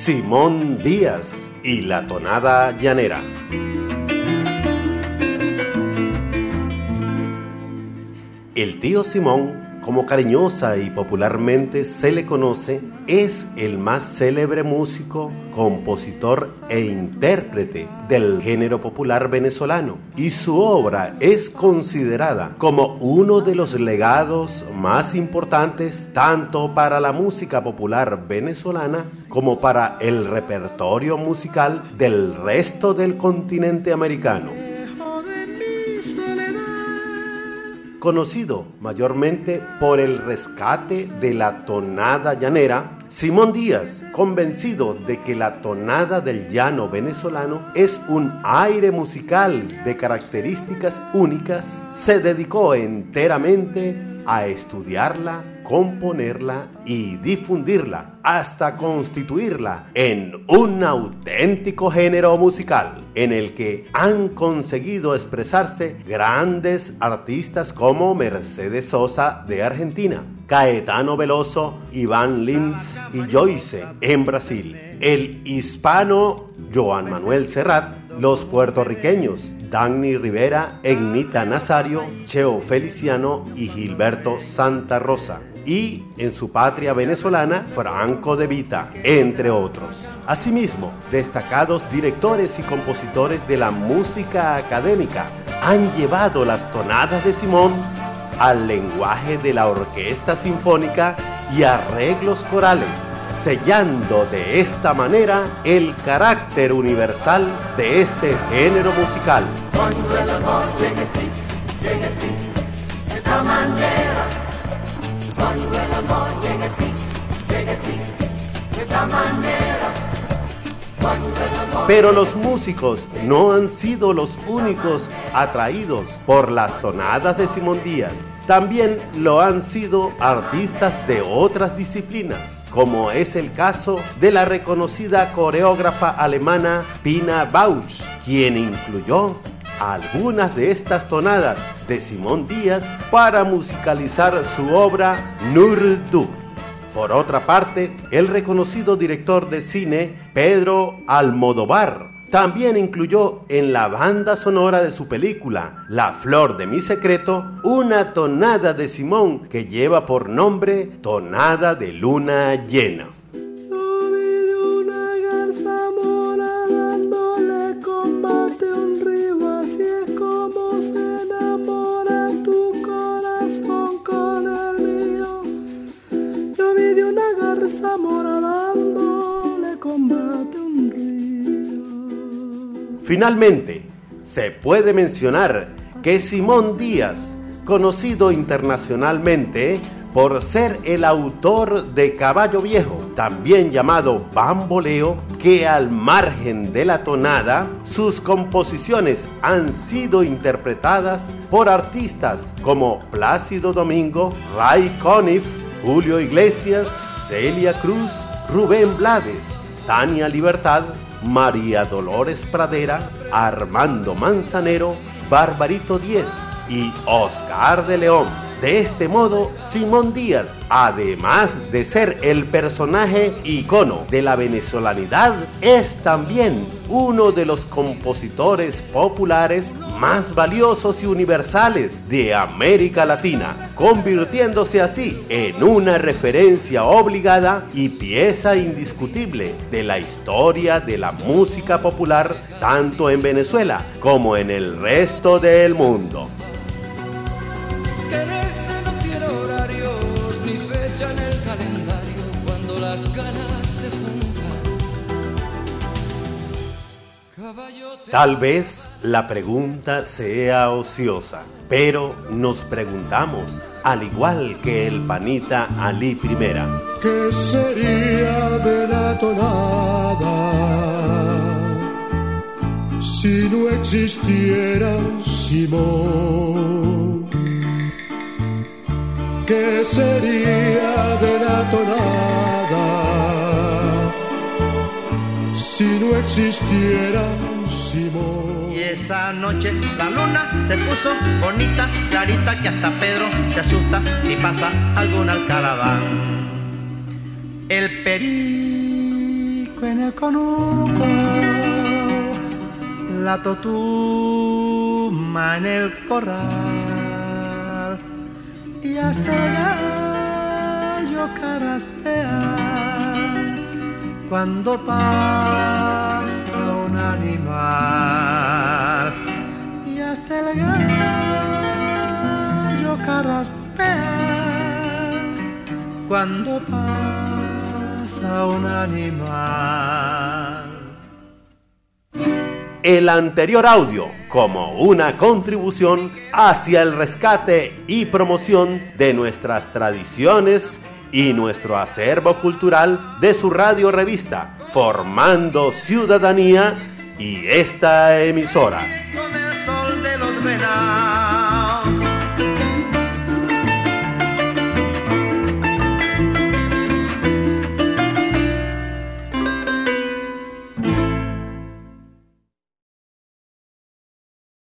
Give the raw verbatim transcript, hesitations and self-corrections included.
Simón Díaz y la tonada llanera. El tío Simón, como cariñosa y popularmente se le conoce, es el más célebre músico, compositor e intérprete del género popular venezolano, y su obra es considerada como uno de los legados más importantes tanto para la música popular venezolana como para el repertorio musical del resto del continente americano. Conocido mayormente por el rescate de la tonada llanera, Simón Díaz, convencido de que la tonada del llano venezolano es un aire musical de características únicas, se dedicó enteramente a estudiarla, componerla y difundirla hasta constituirla en un auténtico género musical en el que han conseguido expresarse grandes artistas como Mercedes Sosa de Argentina, Caetano Veloso, Iván Lins y Joyce en Brasil, el hispano Joan Manuel Serrat, los puertorriqueños Dagny Rivera, Egnita Nazario, Cheo Feliciano y Gilberto Santa Rosa, y en su patria venezolana, Franco De Vita, entre otros. Asimismo, destacados directores y compositores de la música académica han llevado las tonadas de Simón al lenguaje de la orquesta sinfónica y arreglos corales, sellando de esta manera el carácter universal de este género musical. Cuando el amor llegue sí, llegue sí, de esa manera. Cuando el amor llegue sí, llegue sí, de esa manera. Cuando el amor... Pero los músicos no han sido los únicos atraídos por las tonadas de Simón Díaz. También lo han sido artistas de otras disciplinas, como es el caso de la reconocida coreógrafa alemana Pina Bausch, quien incluyó algunas de estas tonadas de Simón Díaz para musicalizar su obra Nur Du. Por otra parte, el reconocido director de cine Pedro Almodóvar también incluyó en la banda sonora de su película La Flor de mi Secreto una tonada de Simón que lleva por nombre Tonada de Luna Llena. Finalmente, se puede mencionar que Simón Díaz, conocido internacionalmente por ser el autor de Caballo Viejo, también llamado Bamboleo, que al margen de la tonada, sus composiciones han sido interpretadas por artistas como Plácido Domingo, Ray Conniff, Julio Iglesias, Celia Cruz, Rubén Blades, Tania Libertad, María Dolores Pradera, Armando Manzanero, Barbarito Díez y Oscar de León. De este modo, Simón Díaz, además de ser el personaje icono de la venezolanidad, es también uno de los compositores populares más valiosos y universales de América Latina, convirtiéndose así en una referencia obligada y pieza indiscutible de la historia de la música popular, tanto en Venezuela como en el resto del mundo. En el calendario cuando las ganas se juntan. Tal vez la pregunta sea ociosa, pero nos preguntamos, al igual que el panita Ali Primera, ¿qué sería de la tonada si no existiera Simón? ¿Qué sería de la tonada si no existiera Simón? Y esa noche la luna se puso bonita, clarita, que hasta Pedro se asusta si pasa algún alcaraván. El perico chuco en el conuco, la totuma en el corral y hasta el gallo carraspea cuando pasa un animal y hasta el gallo carraspea cuando pasa un animal. El anterior audio como una contribución hacia el rescate y promoción de nuestras tradiciones y nuestro acervo cultural de su radio revista Formando Ciudadanía y esta emisora. Con el sol de los venados